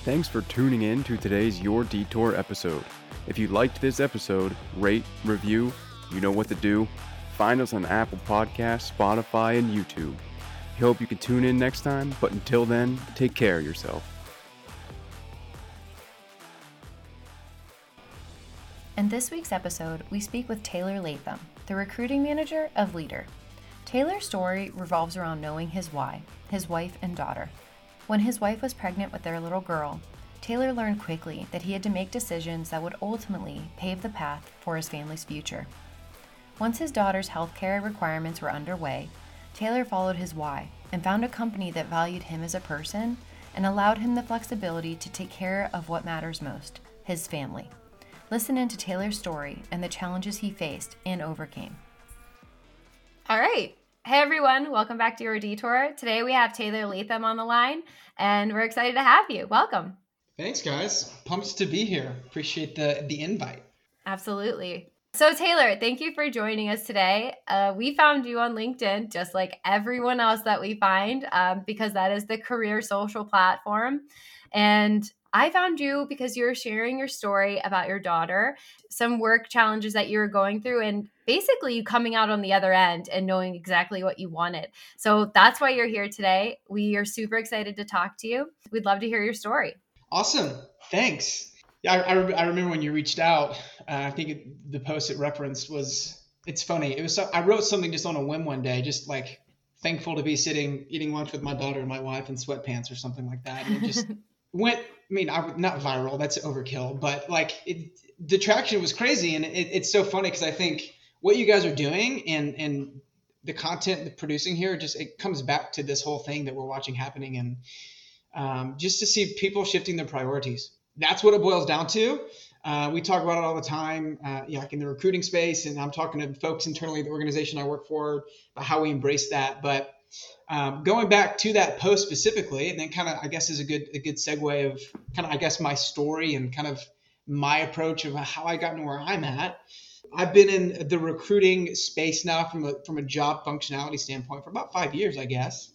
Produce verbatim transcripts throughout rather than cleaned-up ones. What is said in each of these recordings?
Thanks for tuning in to today's Your Detour episode. If you liked this episode, rate, review, you know what to do. Find us on Apple Podcasts, Spotify, and YouTube. We hope you can tune in next time, but until then, take care of yourself. In this week's episode, we speak with Taylor Latham, the recruiting manager of Leader. Taylor's story revolves around knowing his why, his wife and daughter. When his wife was pregnant with their little girl, Taylor learned quickly that he had to make decisions that would ultimately pave the path for his family's future. Once his daughter's healthcare requirements were underway, Taylor followed his why and found a company that valued him as a person and allowed him the flexibility to take care of what matters most, his family. Listen in to Taylor's story and the challenges he faced and overcame. All right. Hey, everyone. Welcome back to Your Detour. Today we have Taylor Latham on the line, and we're excited to have you. Welcome. Thanks, guys. Pumped to be here. Appreciate the, the invite. Absolutely. So, Taylor, thank you for joining us today. Uh, we found you on LinkedIn, just like everyone else that we find, um, because that is the career social platform. And I found you because you're sharing your story about your daughter, some work challenges that you were going through, and basically you coming out on the other end and knowing exactly what you wanted. So that's why you're here today. We are super excited to talk to you. We'd love to hear your story. Awesome. Thanks. Yeah, I, I, I remember when you reached out, uh, I think it, the post it referenced was, it's funny. It was so, I wrote something just on a whim one day, just like thankful to be sitting, eating lunch with my daughter and my wife in sweatpants or something like that. And it just went, I mean, I, not viral, that's overkill, but like it, the traction was crazy. And it, it's so funny because I think what you guys are doing and, and the content the producing here, just, it comes back to this whole thing that we're watching happening. And um, just to see people shifting their priorities. That's what it boils down to. Uh, we talk about it all the time, uh, yeah, like in the recruiting space, and I'm talking to folks internally at the organization I work for about how we embrace that. But um, going back to that post specifically, and then kind of, I guess, is a good a good segue of kind of, I guess, my story and kind of my approach of how I got to where I'm at. I've been in the recruiting space now from a from a job functionality standpoint for about five years, I guess,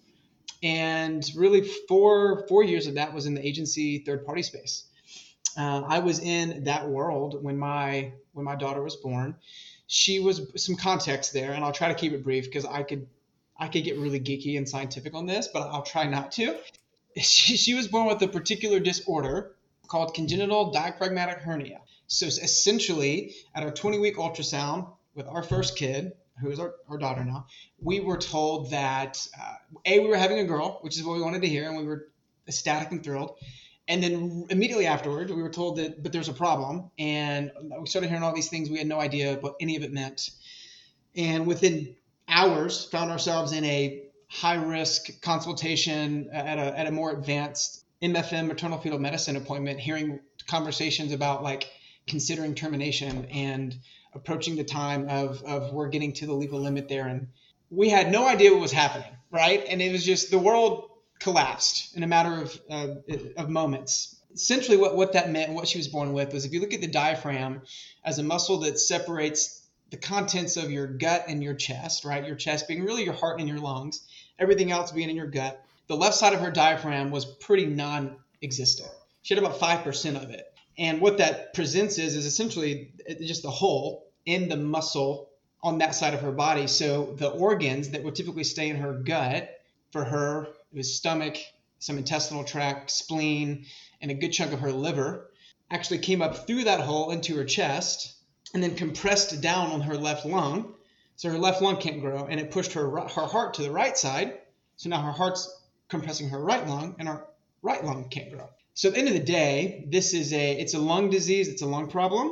and really four four years of that was in the agency third party space. Uh, I was in that world when my when my daughter was born. She was some context there, and I'll try to keep it brief because I could I could get really geeky and scientific on this, but I'll try not to. She, she was born with a particular disorder called congenital diaphragmatic hernia. So essentially, at our twenty-week ultrasound with our first kid, who is our, our daughter now, we were told that uh, A, we were having a girl, which is what we wanted to hear, and we were ecstatic and thrilled. And then immediately afterward, we were told that, but there's a problem. And we started hearing all these things. We had no idea what any of it meant. And within hours, found ourselves in a high-risk consultation at a at a more advanced M F M, maternal fetal medicine appointment, hearing conversations about like considering termination and approaching the time of, of we're getting to the legal limit there. And we had no idea what was happening, right? And it was just the world collapsed in a matter of uh, of moments. Essentially what, what that meant and what she was born with was if you look at the diaphragm as a muscle that separates the contents of your gut and your chest, right? Your chest being really your heart and your lungs, everything else being in your gut. The left side of her diaphragm was pretty non-existent. She had about five percent of it. And what that presents is, is essentially just the hole in the muscle on that side of her body. So the organs that would typically stay in her gut for her, it was stomach, some intestinal tract, spleen, and a good chunk of her liver, actually came up through that hole into her chest and then compressed down on her left lung. So her left lung can't grow, and it pushed her her heart to the right side. So now her heart's compressing her right lung, and her right lung can't grow. So at the end of the day, this is a it's a lung disease, it's a lung problem,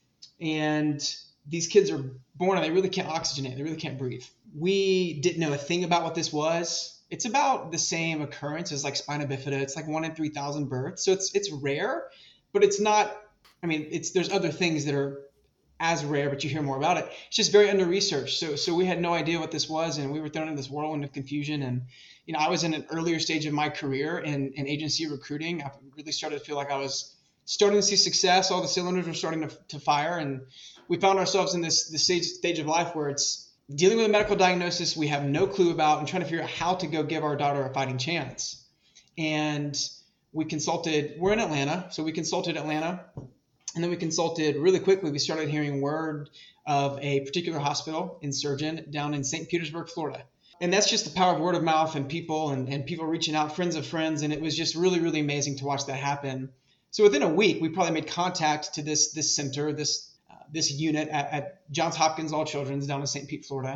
and these kids are born and they really can't oxygenate, they really can't breathe. We didn't know a thing about what this was. It's about the same occurrence as like spina bifida. It's like one in three thousand births. So it's it's rare, but it's not, I mean, it's there's other things that are as rare, but you hear more about it. It's just very under-researched. So so we had no idea what this was, and we were thrown in this whirlwind of confusion. And, you know, I was in an earlier stage of my career in, in agency recruiting. I really started to feel like I was starting to see success. All the cylinders were starting to, to fire. And we found ourselves in this, this stage, stage of life where it's dealing with a medical diagnosis we have no clue about and trying to figure out how to go give our daughter a fighting chance. And we consulted, we're in Atlanta, so we consulted Atlanta, and then we consulted really quickly. We started hearing word of a particular hospital and surgeon down in Saint Petersburg, Florida. And that's just the power of word of mouth and people and, and people reaching out, friends of friends. And it was just really, really amazing to watch that happen. So within a week, we probably made contact to this this center, this uh, this unit at, at Johns Hopkins All Children's down in Saint Pete, Florida.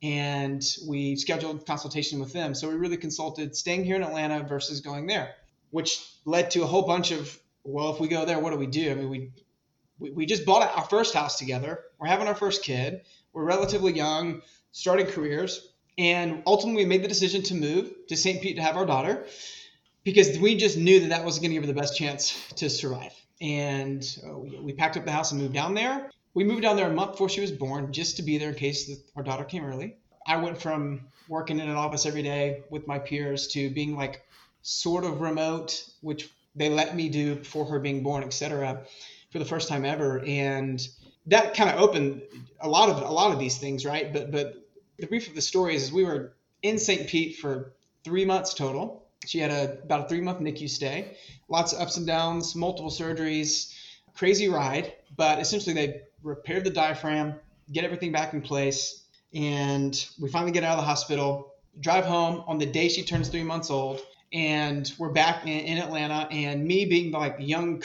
And we scheduled consultation with them. So we really consulted staying here in Atlanta versus going there, which led to a whole bunch of, well, if we go there, what do we do? I mean, we we, we just bought our first house together. We're having our first kid. We're relatively young, starting careers. And ultimately, we made the decision to move to Saint Pete to have our daughter because we just knew that that was going to give her the best chance to survive. And uh, we, we packed up the house and moved down there. We moved down there a month before she was born just to be there in case the, our daughter came early. I went from working in an office every day with my peers to being like sort of remote, which they let me do before her being born, et cetera, for the first time ever. And that kind of opened a lot of a lot of these things, right? But but the brief of the story is, is we were in Saint Pete for three months total. She had a about a three-month N I C U stay, lots of ups and downs, multiple surgeries, crazy ride. But essentially, they repaired the diaphragm, get everything back in place, and we finally get out of the hospital, drive home on the day she turns three months old, and we're back in, in Atlanta. And me being the, like young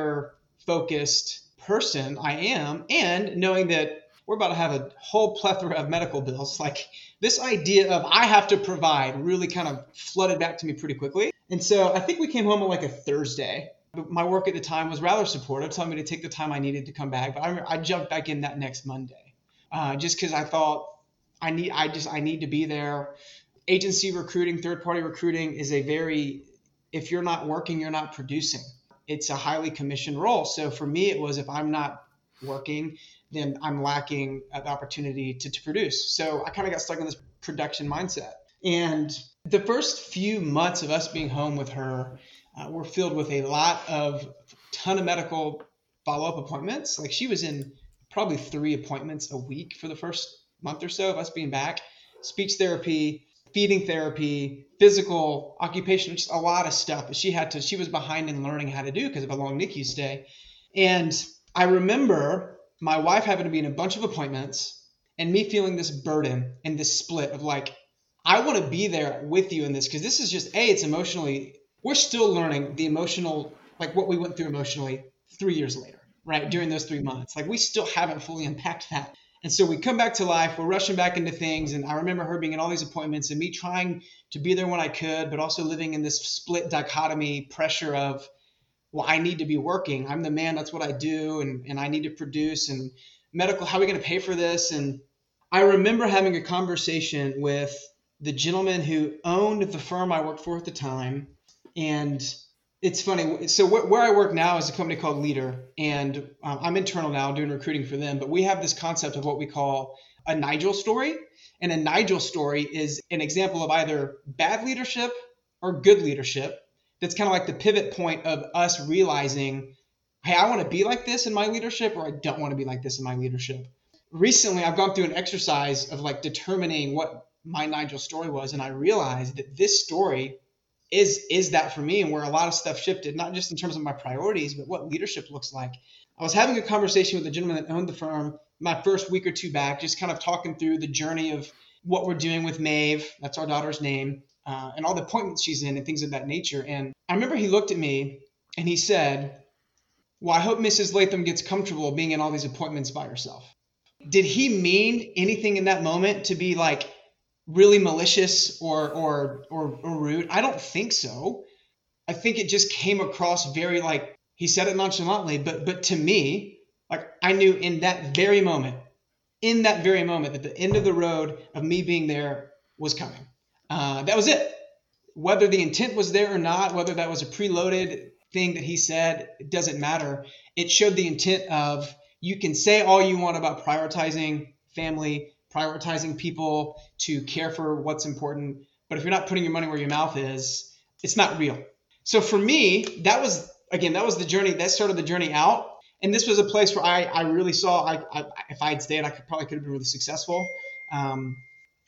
career-focused person I am, and knowing that we're about to have a whole plethora of medical bills. Like this idea of I have to provide really kind of flooded back to me pretty quickly. And so I think we came home on like a Thursday. My work at the time was rather supportive, telling me to take the time I needed to come back. But I remember I jumped back in that next Monday, uh, just because I thought I need, I just, I need to be there. Agency recruiting, third-party recruiting is a very, if you're not working, you're not producing. It's a highly commissioned role. So for me, it was if I'm not working, then I'm lacking the opportunity to, to produce. So I kind of got stuck in this production mindset. And the first few months of us being home with her uh, were filled with a lot of ton of medical follow-up appointments. Like she was in probably three appointments a week for the first month or so of us being back. Speech therapy, feeding therapy, physical, occupational, just a lot of stuff that she had to, she was behind in learning how to do because of a long N I C U stay. And I remember my wife having to be in a bunch of appointments and me feeling this burden and this split of like, I want to be there with you in this because this is just, A, it's emotionally, we're still learning the emotional, like what we went through emotionally three years later, right? During those three months. Like we still haven't fully unpacked that. And so we come back to life, we're rushing back into things. And I remember her being in all these appointments and me trying to be there when I could, but also living in this split dichotomy pressure of, well, I need to be working. I'm the man. That's what I do. And, and I need to produce and medical. How are we going to pay for this? And I remember having a conversation with the gentleman who owned the firm I worked for at the time. And it's funny. So wh- where I work now is a company called Leader. And um, I'm internal now doing recruiting for them. But we have this concept of what we call a Nigel story. And a Nigel story is an example of either bad leadership or good leadership. That's kind of like the pivot point of us realizing, hey, I want to be like this in my leadership, or I don't want to be like this in my leadership. Recently, I've gone through an exercise of like determining what my Nigel story was. And I realized that this story is, is that for me and where a lot of stuff shifted, not just in terms of my priorities, but what leadership looks like. I was having a conversation with the gentleman that owned the firm my first week or two back, just kind of talking through the journey of what we're doing with Maeve. That's our daughter's name. Uh, and all the appointments she's in and things of that nature. And I remember he looked at me and he said, well, I hope Missus Latham gets comfortable being in all these appointments by herself. Did he mean anything in that moment to be like really malicious or, or, or, or rude? I don't think so. I think it just came across very like, he said it nonchalantly, but, but to me, like I knew in that very moment, in that very moment that the end of the road of me being there was coming. Uh, that was it. Whether the intent was there or not, whether that was a preloaded thing that he said, it doesn't matter. It showed the intent of you can say all you want about prioritizing family, prioritizing people to care for what's important. But if you're not putting your money where your mouth is, it's not real. So for me, that was, again, that was the journey. That started the journey out. And this was a place where I, I really saw I, I, if I had stayed, I could probably could have been really successful. Um,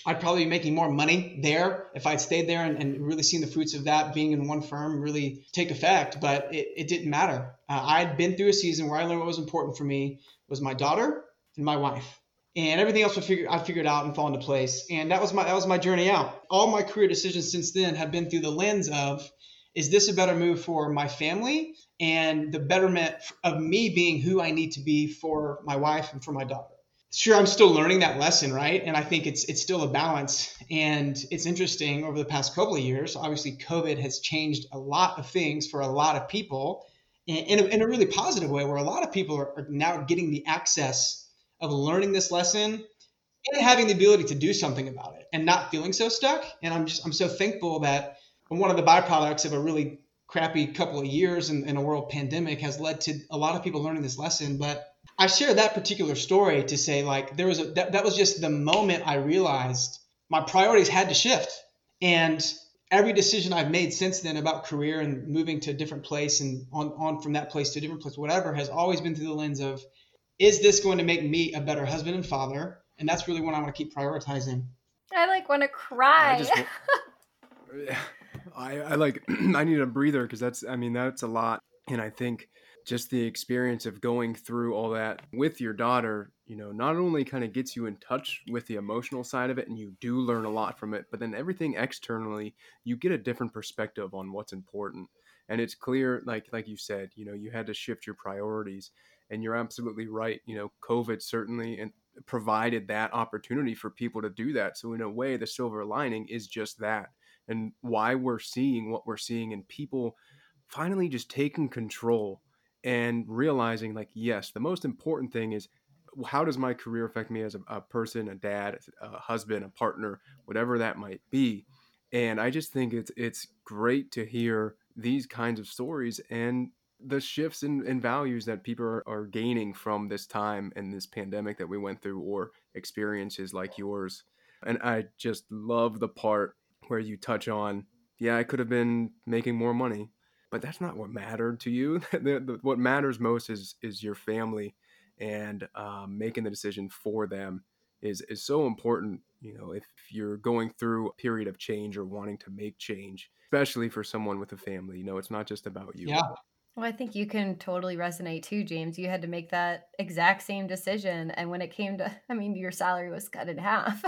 I'd probably be making more money there if I'd stayed there and, and really seen the fruits of that being in one firm really take effect. But it, it didn't matter. Uh, I'd been through a season where I learned what was important for me was my daughter and my wife. And everything else I figured, I figured out and fall into place. And that was my that was my journey out. All my career decisions since then have been through the lens of, is this a better move for my family and the betterment of me being who I need to be for my wife and for my daughter? Sure, I'm still learning that lesson, right? And I think it's it's still a balance. And it's interesting over the past couple of years, obviously COVID has changed a lot of things for a lot of people in, in, a, in a really positive way, where a lot of people are, are now getting the access of learning this lesson and having the ability to do something about it and not feeling so stuck. And I'm just I'm so thankful that one of the byproducts of a really crappy couple of years in, in a world pandemic has led to a lot of people learning this lesson. But I share that particular story to say, like, there was a that, that was just the moment I realized my priorities had to shift. And every decision I've made since then about career and moving to a different place and on, on from that place to a different place, whatever, has always been through the lens of, is this going to make me a better husband and father? And that's really what I want to keep prioritizing. I like want to cry. I just, I, I like, I need a breather because that's, I mean, that's a lot. And I think just the experience of going through all that with your daughter, you know, not only kind of gets you in touch with the emotional side of it and you do learn a lot from it, but then everything externally, you get a different perspective on what's important. And it's clear, like, like you said, you know, you had to shift your priorities, and you're absolutely right. You know, COVID certainly and provided that opportunity for people to do that. So in a way, the silver lining is just that. And why we're seeing what we're seeing, and people finally just taking control and realizing, like, yes, the most important thing is, how does my career affect me as a, a person, a dad, a husband, a partner, whatever that might be. And I just think it's it's great to hear these kinds of stories and the shifts in, in values that people are, are gaining from this time and this pandemic that we went through, or experiences like yours. And I just love the part where you touch on, yeah, I could have been making more money, but that's not what mattered to you. the, the, what matters most is is your family, and um, making the decision for them is is so important. You know, if you're going through a period of change or wanting to make change, especially for someone with a family, you know, it's not just about you. Yeah. Well, I think you can totally resonate too, James. You had to make that exact same decision. And when it came to, I mean, your salary was cut in half.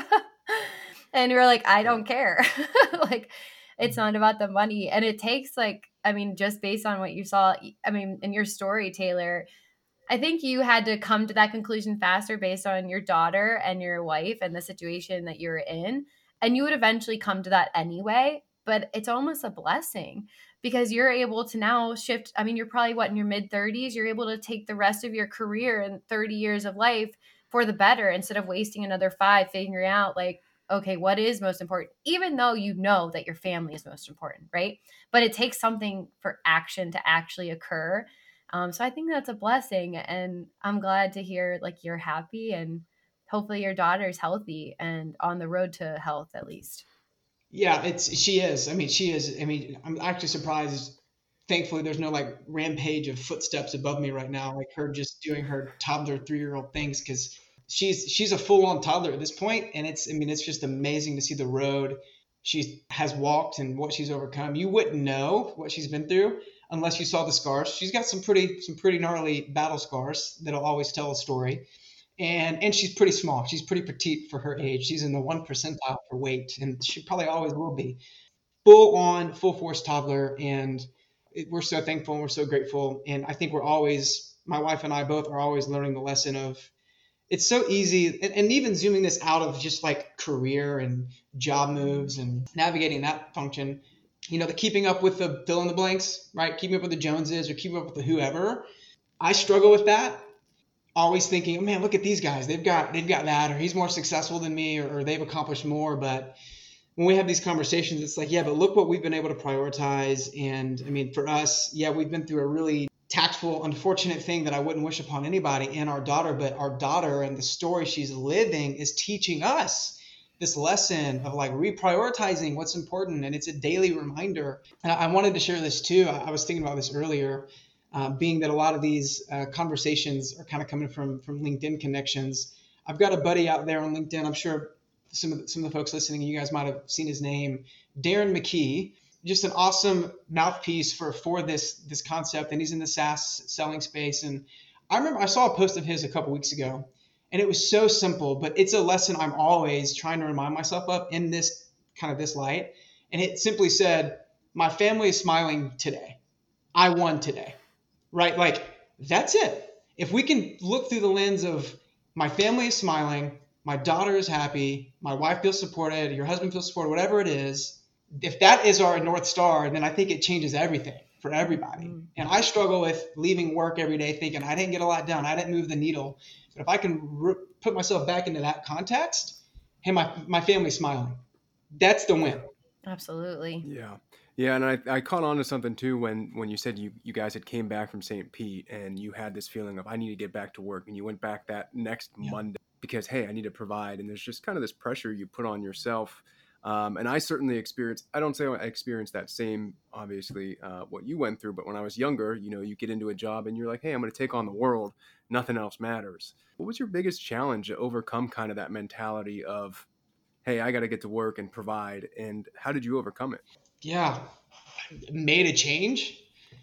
And you were like, I don't care. Like, it's not about the money. And it takes, like, I mean, just based on what you saw, I mean, in your story, Taylor, I think you had to come to that conclusion faster based on your daughter and your wife and the situation that you're in. And you would eventually come to that anyway, but it's almost a blessing because you're able to now shift. I mean, you're probably what, in your mid thirties, you're able to take the rest of your career and thirty years of life for the better instead of wasting another five figuring out, like, okay, what is most important, even though you know that your family is most important, right? But it takes something for action to actually occur. Um, so I think that's a blessing, and I'm glad to hear, like, you're happy, and hopefully your daughter's healthy and on the road to health at least. Yeah, it's she is. I mean, she is. I mean, I'm actually surprised. Thankfully, there's no like rampage of footsteps above me right now, like her just doing her toddler three-year-old things, because she's she's a full-on toddler at this point, and it's I mean it's just amazing to see the road she has walked and what she's overcome. You wouldn't know what she's been through unless you saw the scars. She's got some pretty some pretty gnarly battle scars that'll always tell a story. And and she's pretty small. She's pretty petite for her age. She's in the one percentile for weight, and she probably always will be. Full on, full force toddler, and it, we're so thankful and we're so grateful. And I think we're always, my wife and I both are always learning the lesson of, it's so easy, and, and even zooming this out of just like career and job moves and navigating that function, you know, the keeping up with the fill in the blanks, right? Keeping up with the Joneses or keeping up with the whoever. I struggle with that. Always thinking, oh man, look at these guys. They've got they've got that, or he's more successful than me, or, or they've accomplished more. But when we have these conversations, it's like, yeah, but look what we've been able to prioritize. And I mean, for us, yeah, we've been through a really tactful, unfortunate thing that I wouldn't wish upon anybody and our daughter, but our daughter and the story she's living is teaching us this lesson of like reprioritizing what's important. And it's a daily reminder. And I wanted to share this too. I was thinking about this earlier. Uh, being that a lot of these uh, conversations are kind of coming from from LinkedIn connections. I've got a buddy out there on LinkedIn. I'm sure some of the, some of the folks listening, you guys might have seen his name, Darren McKee, just an awesome mouthpiece for, for this, this concept. And he's in the SaaS selling space. And I remember I saw a post of his a couple weeks ago, and it was so simple, but it's a lesson I'm always trying to remind myself of in this kind of this light. And it simply said, my family is smiling today. I won today, right? Like, that's it. If we can look through the lens of my family is smiling, my daughter is happy, my wife feels supported, your husband feels supported, whatever it is, if that is our North Star, then I think it changes everything for everybody. Mm. And I struggle with leaving work every day thinking I didn't get a lot done, I didn't move the needle. But if I can re- put myself back into that context, hey, my, my family's smiling. That's the win. Absolutely. Yeah. Yeah. And I, I caught on to something too, when, when you said you, you guys had came back from Saint Pete and you had this feeling of, I need to get back to work. And you went back that next yeah. Monday because, hey, I need to provide. And there's just kind of this pressure you put on yourself. Um, and I certainly experienced, I don't say I experienced that same, obviously, uh, what you went through. But when I was younger, you know, you get into a job and you're like, hey, I'm going to take on the world. Nothing else matters. What was your biggest challenge to overcome kind of that mentality of, hey, I got to get to work and provide? And how did you overcome it? Yeah, made a change.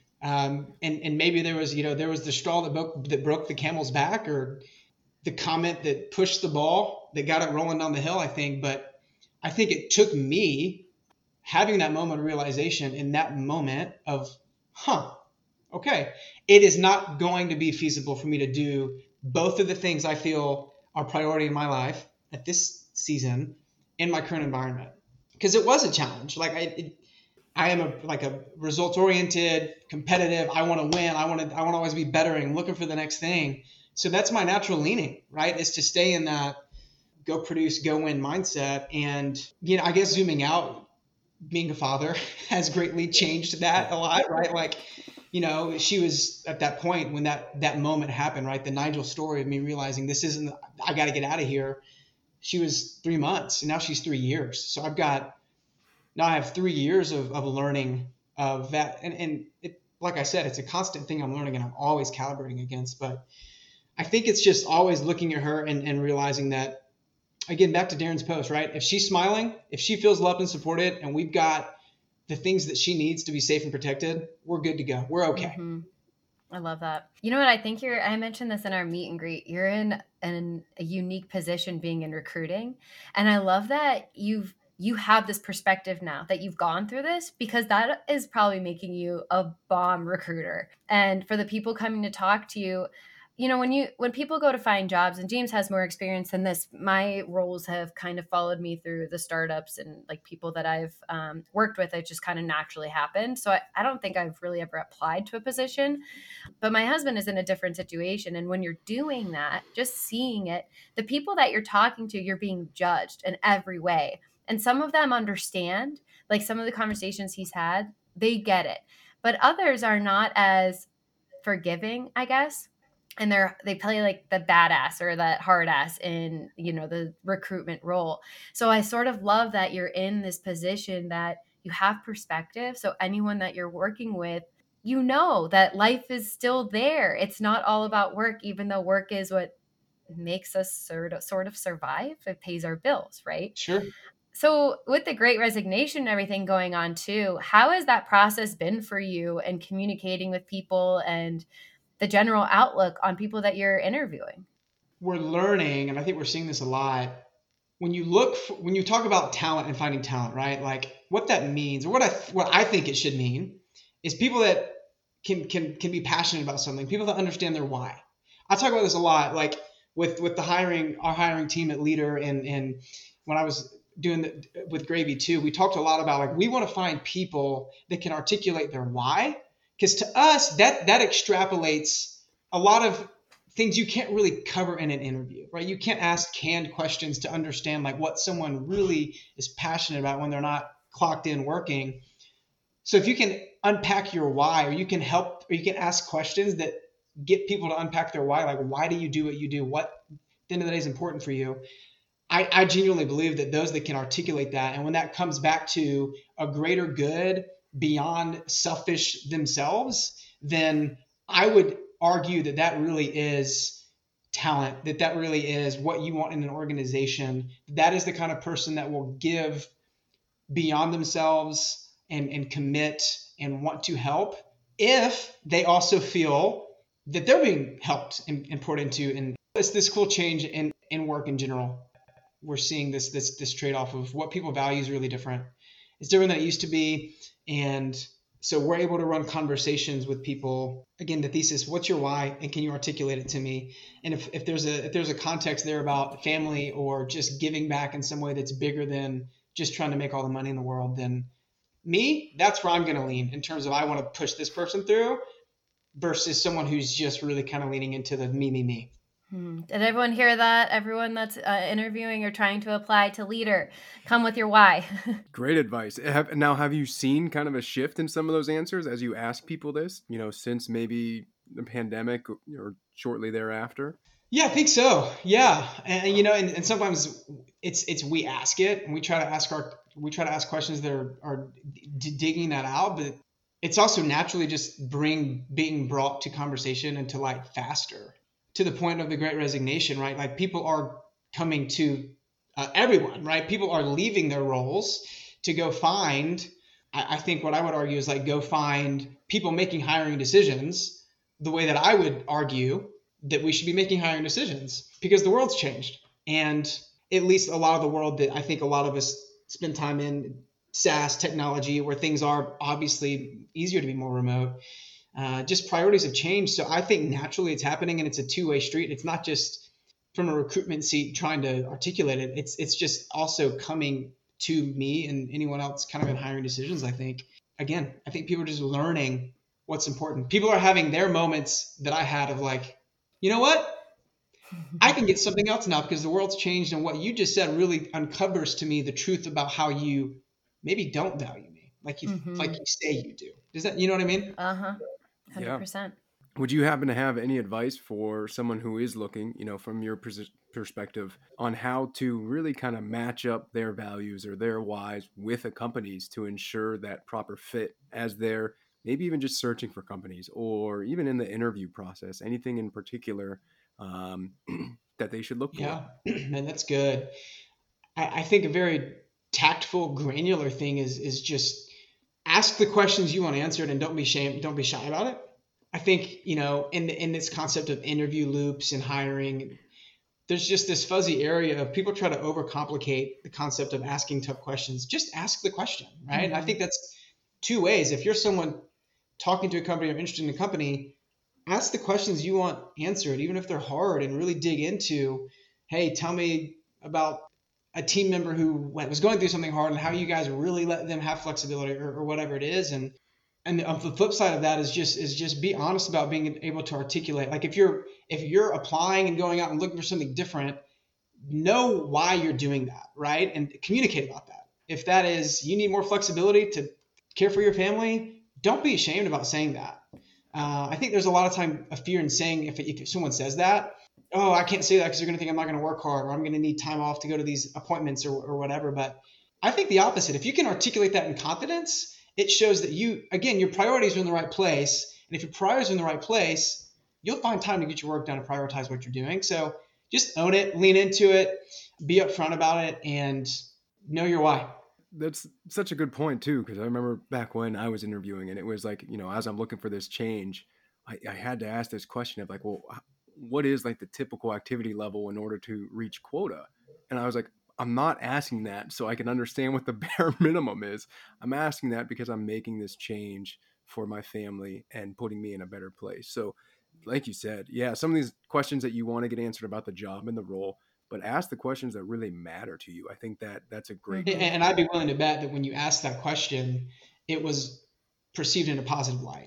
Um, and, and maybe there was, you know, there was the straw that broke, that broke the camel's back, or the comment that pushed the ball, that got it rolling down the hill, I think. But I think it took me having that moment of realization in that moment of, huh, okay, it is not going to be feasible for me to do both of the things I feel are priority in my life at this season in my current environment. Because it was a challenge. Like I, it, I am a like a results oriented, competitive. I want to win. I want to. I want to always be bettering, looking for the next thing. So that's my natural leaning, right? Is to stay in that go produce, go win mindset. And you know, I guess zooming out, being a father has greatly changed that a lot, right? Like, you know, she was at that point when that that moment happened, right? The Nigel story of me realizing this isn't. I got to get out of here. She was three months and now she's three years. So I've got, now I have three years of, of learning of that. And, and it, like I said, it's a constant thing I'm learning and I'm always calibrating against. But I think it's just always looking at her and, and realizing that, again, back to Darren's post, right? If she's smiling, if she feels loved and supported, and we've got the things that she needs to be safe and protected, we're good to go. We're okay. Mm-hmm. I love that. You know what? I think you're, I mentioned this in our meet and greet. You're in an, a unique position being in recruiting. And I love that you've, you have this perspective now that you've gone through this, because that is probably making you a bomb recruiter. And for the people coming to talk to you, you know, when you, when people go to find jobs, and James has more experience than this, my roles have kind of followed me through the startups and like people that I've um, worked with. It just kind of naturally happened. So I, I don't think I've really ever applied to a position, but my husband is in a different situation. And when you're doing that, just seeing it, the people that you're talking to, you're being judged in every way. And some of them understand, like some of the conversations he's had, they get it, but others are not as forgiving, I guess. And they're, they play like the badass or that hard ass in, you know, the recruitment role. So I sort of love that you're in this position that you have perspective. So anyone that you're working with, you know that life is still there. It's not all about work, even though work is what makes us sort of, sort of survive. It pays our bills, right? Sure. So with the Great Resignation and everything going on too, how has that process been for you and communicating with people and the general outlook on people that you're interviewing? We're learning, and I think we're seeing this a lot. When you look, for, when you talk about talent and finding talent, right? Like what that means, or what I what I think it should mean, is people that can can can be passionate about something, people that understand their why. I talk about this a lot, like with with the hiring, our hiring team at Leader, and and when I was doing the, with Gravy too, we talked a lot about like we want to find people that can articulate their why. Because to us, that that extrapolates a lot of things you can't really cover in an interview, right? You can't ask canned questions to understand like what someone really is passionate about when they're not clocked in working. So if you can unpack your why, or you can help, or you can ask questions that get people to unpack their why, like why do you do what you do? What at the end of the day is important for you? I, I genuinely believe that those that can articulate that, and when that comes back to a greater good beyond selfish themselves, then I would argue that that really is talent, that that really is what you want in an organization. That is the kind of person that will give beyond themselves and, and commit and want to help if they also feel that they're being helped and, and poured into. And it's this cool change in, in work in general. We're seeing this this this trade-off of what people value is really different. It's different than it used to be. And so we're able to run conversations with people. Again, the thesis, what's your why? And can you articulate it to me? And if, if there's a if there's a context there about family or just giving back in some way that's bigger than just trying to make all the money in the world, then me, that's where I'm going to lean in terms of I want to push this person through versus someone who's just really kind of leaning into the me, me, me. Hmm. Did everyone hear that? Everyone that's uh, interviewing or trying to apply to Leader, come with your why. Great advice. Have, now, have you seen kind of a shift in some of those answers as you ask people this, you know, since maybe the pandemic or shortly thereafter? Yeah, I think so. Yeah. And, you know, and, and sometimes it's, it's, we ask it and we try to ask our, we try to ask questions that are, are d- digging that out, but it's also naturally just bring being brought to conversation and to light faster, to the point of the Great Resignation, right? Like people are coming to uh, everyone, right? People are leaving their roles to go find, I, I think what I would argue is like go find people making hiring decisions the way that I would argue that we should be making hiring decisions, because the world's changed. And at least a lot of the world that I think a lot of us spend time in, SaaS technology, where things are obviously easier to be more remote, uh, just priorities have changed. So I think naturally it's happening, and it's a two-way street. It's not just from a recruitment seat trying to articulate it. It's it's just also coming to me and anyone else kind of in hiring decisions. I think, again, I think people are just learning what's important. People are having their moments that I had of like, you know what? I can get something else now because the world's changed, and what you just said really uncovers to me the truth about how you maybe don't value me like you mm-hmm. like you say you do. Does that, you know what I mean? Uh-huh. one hundred percent. Yeah. Would you happen to have any advice for someone who is looking, you know, from your pers- perspective on how to really kind of match up their values or their whys with a company's to ensure that proper fit as they're maybe even just searching for companies or even in the interview process? Anything in particular um, that they should look for? Yeah, man, that's good. I, I think a very tactful, granular thing is is just ask the questions you want answered and don't be shame, don't be shy about it. I think, you know, in the, in this concept of interview loops and hiring, there's just this fuzzy area of people try to overcomplicate the concept of asking tough questions. Just ask the question, right? Mm-hmm. I think that's two ways. If you're someone talking to a company or interested in a company, ask the questions you want answered, even if they're hard, and really dig into, hey, tell me about a team member who was going through something hard and how you guys really let them have flexibility or, or whatever it is. And and on the flip side of that is just is just be honest about being able to articulate. Like if you're if you're applying and going out and looking for something different, know why you're doing that, right? And communicate about that. If that is you need more flexibility to care for your family, don't be ashamed about saying that. Uh, I think there's a lot of time a fear in saying if, if someone says that, oh, I can't say that because they're going to think I'm not going to work hard or I'm going to need time off to go to these appointments or, or whatever. But I think the opposite. If you can articulate that in confidence, it shows that you, again, your priorities are in the right place. And if your priorities are in the right place, you'll find time to get your work done and prioritize what you're doing. So just own it, lean into it, be upfront about it, and know your why. That's such a good point too, because I remember back when I was interviewing and it was like, you know, as I'm looking for this change, I, I had to ask this question of like, well, what is like the typical activity level in order to reach quota? And I was like, I'm not asking that so I can understand what the bare minimum is. I'm asking that because I'm making this change for my family and putting me in a better place. So like you said, yeah, some of these questions that you want to get answered about the job and the role, but ask the questions that really matter to you. I think that that's a great and, and I'd be willing to bet that when you asked that question, it was perceived in a positive light.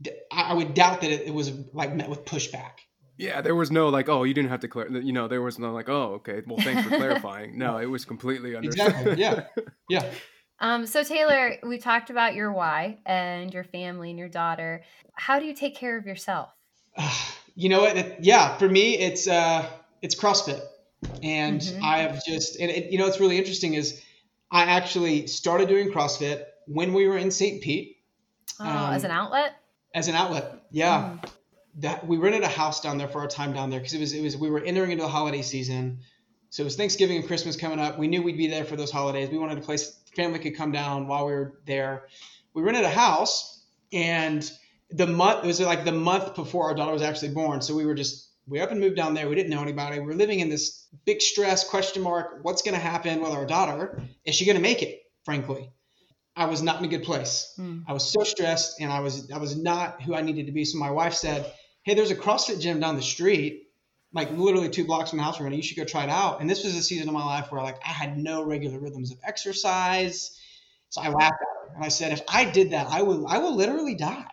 I would doubt that it was like met with pushback. Yeah, there was no like, oh, you didn't have to clarify. You know, there was no like, oh, okay, well, thanks for clarifying. No, it was completely understood. Exactly. Yeah. Yeah. Um, so Taylor, we talked about your why and your family and your daughter. How do you take care of yourself? Uh, you know what? It, yeah, for me, it's uh, it's CrossFit, and mm-hmm. I have just, and it, you know, what's really interesting is I actually started doing CrossFit when we were in Saint Pete. Oh, um, as an outlet. As an outlet, yeah. Mm. that we rented a house down there for our time down there because it was it was we were entering into the holiday season. So it was Thanksgiving and Christmas coming up. We knew we'd be there for those holidays. We wanted a place family could come down while we were there. We rented a house, and the month it was like the month before our daughter was actually born. So we were just we up and moved down there. We didn't know anybody. We were living in this big stress question mark. What's going to happen with our daughter? Is she going to make it? Frankly, I was not in a good place. Mm. I was so stressed, and I was I was not who I needed to be. So my wife said, "Hey, there's a CrossFit gym down the street, like literally two blocks from the house we're in. You should go try it out." And this was a season of my life where like I had no regular rhythms of exercise. So I laughed at her and I said, if I did that, I will I will literally die.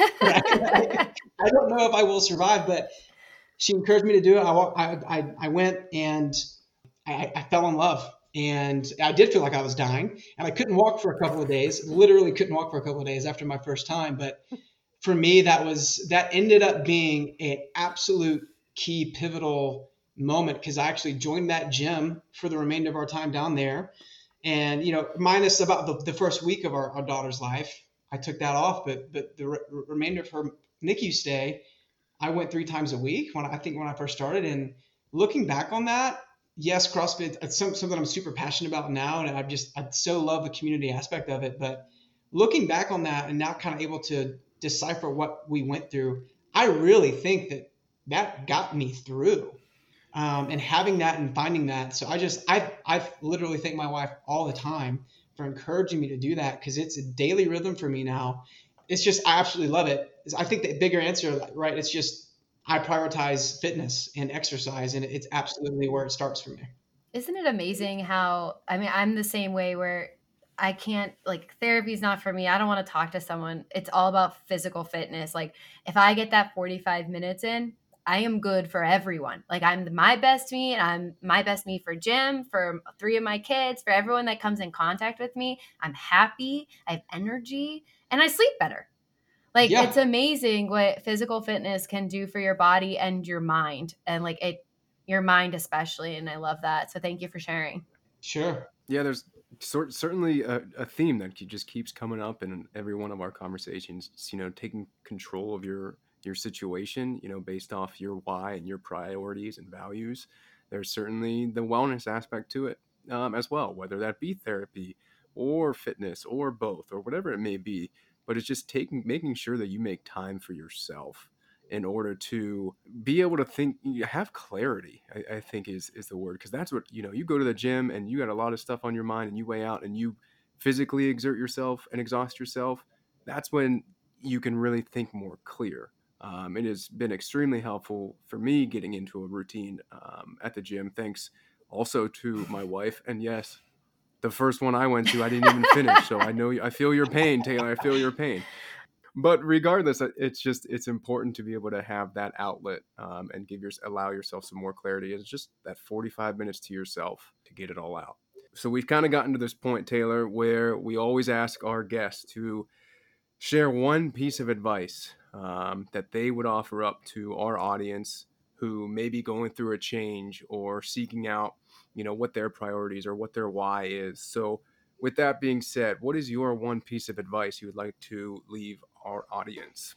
I, I don't know if I will survive, but she encouraged me to do it. I I I, I went and I, I fell in love. And I did feel like I was dying, and I couldn't walk for a couple of days, literally couldn't walk for a couple of days after my first time. But for me, that was, that ended up being an absolute key pivotal moment, because I actually joined that gym for the remainder of our time down there. And, you know, minus about the, the first week of our, our daughter's life, I took that off, but, but the re- remainder of her N I C U stay, I went three times a week when I think when I first started. And looking back on that, yes, CrossFit, it's something I'm super passionate about now. And I just, I so love the community aspect of it. But looking back on that and now kind of able to decipher what we went through, I really think that that got me through. Um, and having that and finding that. So I just, I, I literally thank my wife all the time for encouraging me to do that, because it's a daily rhythm for me now. It's just, I absolutely love it. I think the bigger answer, right, it's just, I prioritize fitness and exercise, and it's absolutely where it starts for me. Isn't it amazing how, I mean, I'm the same way where I can't, like, therapy is not for me. I don't want to talk to someone. It's all about physical fitness. Like, if I get that forty-five minutes in, I am good for everyone. Like, I'm my best me, and I'm my best me for Jim, for three of my kids, for everyone that comes in contact with me. I'm happy, I have energy, and I sleep better. Like, yeah. It's amazing what physical fitness can do for your body and your mind, and like it, your mind especially. And I love that. So thank you for sharing. Sure. Yeah, there's sort certainly a, a theme that just keeps coming up in every one of our conversations. It's, you know, taking control of your your situation, you know, based off your why and your priorities and values. There's certainly the wellness aspect to it um, as well, whether that be therapy or fitness or both or whatever it may be. But it's just taking, making sure that you make time for yourself in order to be able to think, have clarity, I, I think is, is the word. Because that's what, you know, you go to the gym and you got a lot of stuff on your mind and you weigh out and you physically exert yourself and exhaust yourself. That's when you can really think more clear. Um, it has been extremely helpful for me getting into a routine um, at the gym. Thanks also to my wife. And yes, the first one I went to, I didn't even finish. So I know, I feel your pain, Taylor. I feel your pain. But regardless, it's just, it's important to be able to have that outlet um, and give your, allow yourself some more clarity. It's just that forty-five minutes to yourself to get it all out. So we've kind of gotten to this point, Taylor, where we always ask our guests to share one piece of advice um, that they would offer up to our audience who may be going through a change or seeking out, you know, what their priorities or what their why is. So with that being said, what is your one piece of advice you would like to leave our audience?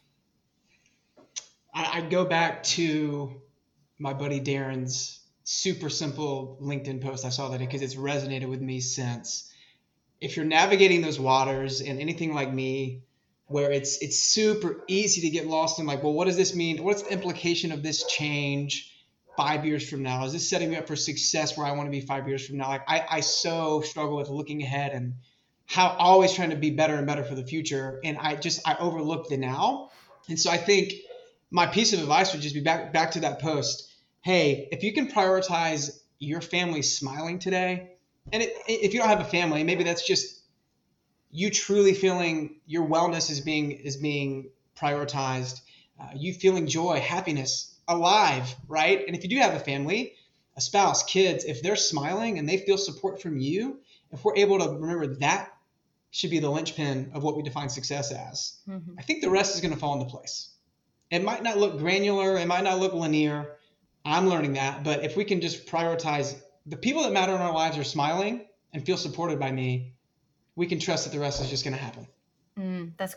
I'd go back to my buddy Darren's super simple LinkedIn post. I saw that because it's resonated with me since. If you're navigating those waters and anything like me, where it's it's super easy to get lost in like, well, what does this mean? What's the implication of this change five years from now? Is this setting me up for success where I want to be five years from now? Like I, I so struggle with looking ahead and how always trying to be better and better for the future. And I just, I overlook the now. And so I think my piece of advice would just be back, back to that post. Hey, if you can prioritize your family smiling today, and it, if you don't have a family, maybe that's just you truly feeling your wellness is being is being prioritized, uh, you feeling joy, happiness, alive, right? And if you do have a family, a spouse, kids, if they're smiling and they feel support from you, if we're able to remember that should be the linchpin of what we define success as, mm-hmm. I think the rest is going to fall into place. It might not look granular, it might not look linear. I'm learning that, but if we can just prioritize the people that matter in our lives are smiling and feel supported by me, we can trust that the rest is just going to happen. Mm, that's great.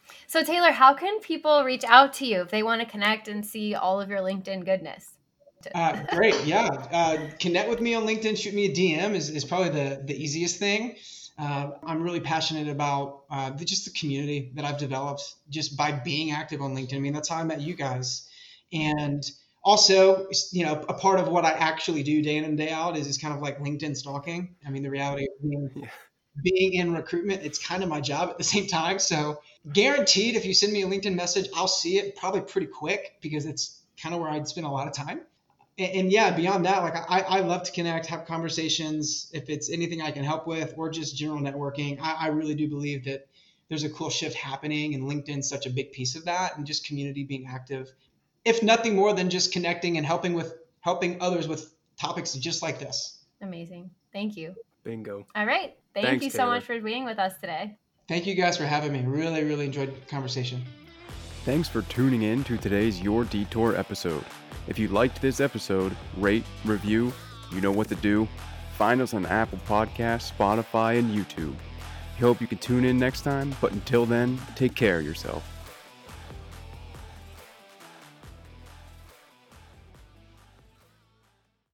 So Taylor, how can people reach out to you if they want to connect and see all of your LinkedIn goodness? Uh, great. Yeah. Uh, connect with me on LinkedIn. Shoot me a D M is, is probably the, the easiest thing. Uh, I'm really passionate about uh, the, just the community that I've developed just by being active on LinkedIn. I mean, that's how I met you guys. And also, you know, a part of what I actually do day in and day out is, is kind of like LinkedIn stalking. I mean, the reality of being, Yeah. being in recruitment, it's kind of my job at the same time. So guaranteed, if you send me a LinkedIn message, I'll see it probably pretty quick because it's kind of where I'd spend a lot of time. And, and yeah, beyond that, like I, I love to connect, have conversations. If it's anything I can help with or just general networking, I, I really do believe that there's a cool shift happening, and LinkedIn's such a big piece of that, and just community being active, if nothing more than just connecting and helping with helping others with topics just like this. Amazing. Thank you. Bingo. All right. Thank Thanks, you so Taylor. much for being with us today. Thank you guys for having me. Really, really enjoyed the conversation. Thanks for tuning in to today's Your Detour episode. If you liked this episode, rate, review, you know what to do. Find us on Apple Podcasts, Spotify, and YouTube. We hope you can tune in next time, but until then, take care of yourself.